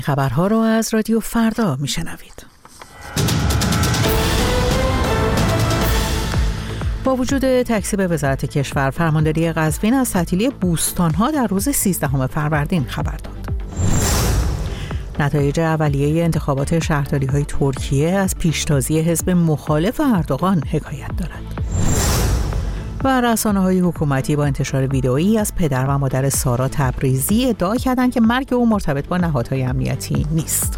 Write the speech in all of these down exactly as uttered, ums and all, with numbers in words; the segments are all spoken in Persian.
خبرها را از رادیو فردا میشنوید. با وجود تکذیب وزارت کشور، فرمانداری قزوین از تعطیلی بوستان‌ها در روز سیزدهم فروردین خبر داد. نتایج اولیه انتخابات شهرداری‌های ترکیه از پیشتازی حزب مخالف اردوغان حکایت دارد. و رسانه‌های حکومتی با انتشار ویدئویی از پدر و مادر سارا تبریزی ادعا کردند که مرگ او مرتبط با نهادهای امنیتی نیست.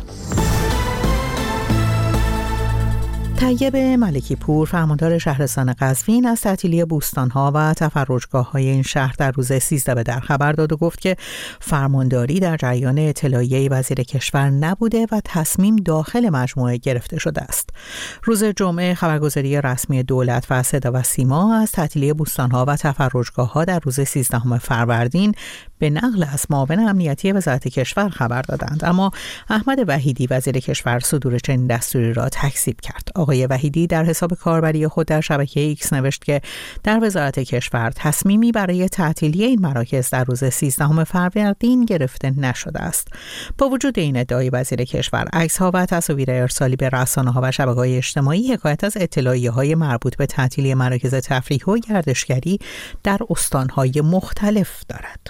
طیب ملکی پور، فرماندار شهرستان قزوین، از تعطیلی بوستان‌ها و تفرجگاه‌های این شهر در روز سیزده به در خبر داد و گفت که فرمانداری در جریان اطلاعیه وزیر کشور نبوده و تصمیم داخل مجموعه گرفته شده است. روز جمعه خبرگزاری رسمی دولت و صدا و سیما از تعطیلی بوستان‌ها و تفرجگاه‌ها در روز سیزدهم فروردین به نقل از معاون امنیتی وزارت کشور خبر دادند، اما احمد وحیدی وزیر کشور صدور چنین دستوری را تکذیب کرد. آقای وحیدی در حساب کاربری خود در شبکه ایکس نوشت که در وزارت کشور تصمیمی برای تعطیلی این مراکز در روز سیزدهم فروردین گرفته نشده است. با وجود این ادعای وزیر کشور، عکس‌ها و تصاویر ارسالی به رسانه‌ها و شبکه‌های اجتماعی حکایت از اطلاعیه‌های مربوط به تعطیلی مراکز تفریح و گردشگری در استان‌های مختلف دارد.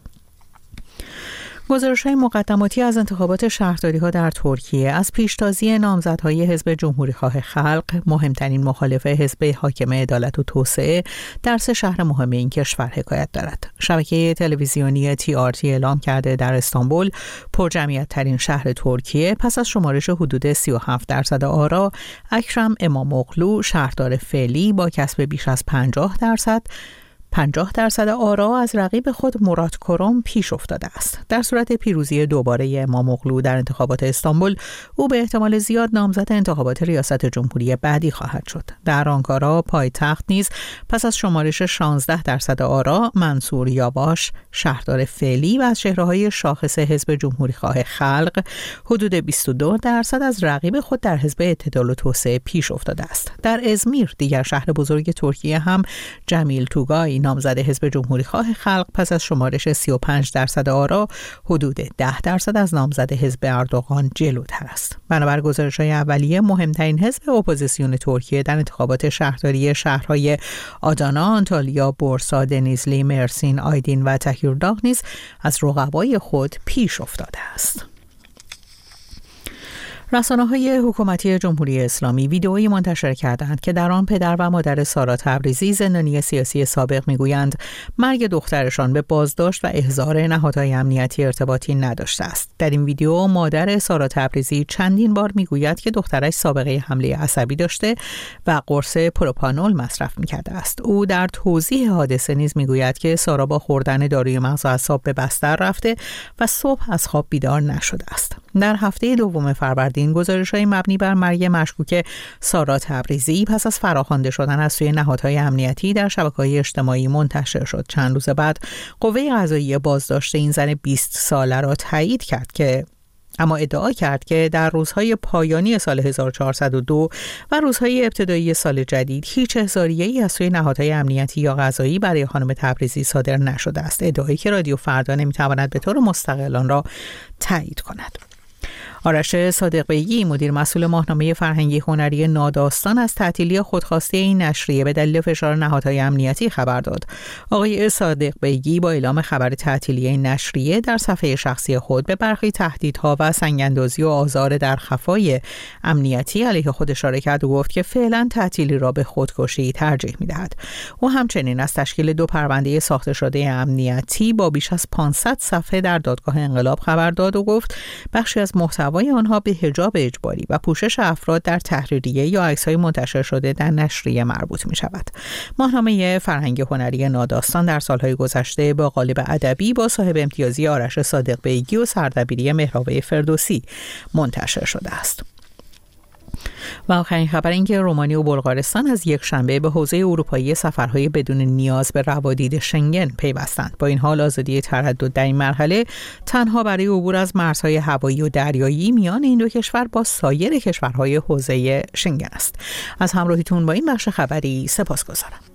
گزارش‌های مقدماتی از انتخابات شهرداری‌ها در ترکیه از پیشتازی نامزدهای حزب جمهوری‌خواه خلق، مهمترین مخالف حزب حاکم عدالت و توسعه، در سه شهر مهم این کشور حکایت دارد. شبکه تلویزیونی تی آر تی اعلام کرده در استانبول، پرجمعیت‌ترین شهر ترکیه، پس از شمارش حدود سی و هفت درصد آرا، اکرم اماموغلو، شهردار فعلی با کسب بیش از پنجاه درصد پنجاه درصد آرا از رقیب خود مراد کرم پیش افتاده است. در صورت پیروزی دوباره اماموغلو در انتخابات استانبول، او به احتمال زیاد نامزد انتخابات ریاست جمهوری بعدی خواهد شد. در آنکارا، پایتخت، نیز پس از شمارش شانزده درصد آرا، منصور یاواش، شهردار فعلی و از چهره‌های شاخص حزب جمهوری‌خواه خلق، حدود بیست و دو درصد از رقیب خود در حزب اعتدال و توسعه پیش افتاده است. در ازمیر، دیگر شهر بزرگ ترکیه، هم جمیل توگای نامزد حزب جمهوری‌خواه خلق پس از شمارش سی و پنج درصد آرا، حدود ده درصد از نامزد حزب اردوغان جلوتر است. بنابر گزارش‌های اولیه، مهمترین حزب اپوزیسیون ترکیه در انتخابات شهرداری شهرهای آدانا، آنتالیا، بورسا، دنیزلی، مرسین، آیدین و تکیرداغ نیز از رقبای خود پیش افتاده است. رسانه‌های حکومتی جمهوری اسلامی ویدئویی منتشر کردند که در آن پدر و مادر سارا تبریزی، زندانی سیاسی سابق، میگویند مرگ دخترشان به بازداشت و احضار نهادهای امنیتی ارتباطی نداشته است. در این ویدئو مادر سارا تبریزی چندین بار میگوید که دخترش سابقه حمله عصبی داشته و قرص پروپانول مصرف میکرده است. او در توضیح حادثه نیز میگوید که سارا با خوردن داروی مغز اعصاب به بستر رفته و صبح از خواب بیدار نشده است. در هفته دوم فروردین، گزارش‌های مبنی بر مرگ مشکوک سارا تبریزی پس از فراخوانده شدن از سوی نهادهای امنیتی در شبکه‌های اجتماعی منتشر شد. چند روز بعد قوه قضاییه بازداشت این زن بیست ساله را تایید کرد که اما ادعا کرد که در روزهای پایانی سال هزار و چهارصد و دو و روزهای ابتدایی سال جدید هیچ احضاریه‌ای از سوی نهادهای امنیتی یا قضایی برای خانم تبریزی صادر نشده است. ادعایی که رادیو فردا نمی‌تواند به طور مستقل آن را تایید کند. آرش صادق بیگی، مدیر مسئول ماهنامه فرهنگی هنری ناداستان، از تعطیلی خودخواسته این نشریه به دلیل فشار نهادهای امنیتی خبر داد. آقای صادق بیگی با اعلام خبر تعطیلی این نشریه در صفحه شخصی خود به برخی تهدیدها و سنگ‌اندازی و آزار در خفای امنیتی علیه خود اشاره کرد و گفت که فعلا تعطیلی را به خودکشی ترجیح می‌دهد. او همچنین از تشکیل دو پرونده ساخته شده امنیتی با بیش از پانصد صفحه در دادگاه انقلاب خبر داد و گفت بخشی از محتوای آنها به حجاب اجباری و پوشش افراد در تحریریه یا عکس‌های منتشر شده در نشریه مربوط می شود. ماهنامه فرهنگی هنری ناداستان در سالهای گذشته با قالب ادبی با صاحب امتیازی آرش صادق بیگی و سردبیری مهراب فردوسی منتشر شده است. و آخرین خبر این که رومانی و بلغارستان از یک شنبه به حوزه اروپایی سفرهای بدون نیاز به روادید شنگن پیوستند. با این حال آزادی تردد در این مرحله تنها برای عبور از مرزهای هوایی و دریایی میان این دو کشور با سایر کشورهای حوزه شنگن است. از همراهیتون با این بخش خبری سپاسگزارم.